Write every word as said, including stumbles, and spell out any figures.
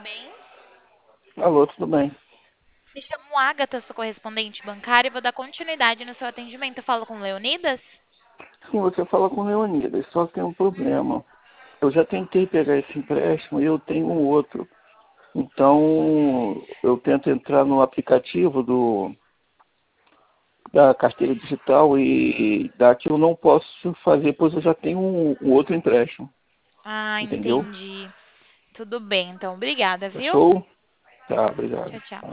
bem? Alô, tudo bem? Me chamo Agatha, sou correspondente bancária e vou dar continuidade no seu atendimento. Eu falo com Leonidas? Sim, você fala com o Leonidas, só que tem um problema. Eu já tentei pegar esse empréstimo e eu tenho um outro. Então, eu tento entrar no aplicativo do, da carteira digital e daqui eu não posso fazer, pois eu já tenho um, um outro empréstimo. Ah, Entendeu? entendi. Tudo bem, então. Obrigada, viu? Fechou? Tá, Tchau, obrigado. tchau.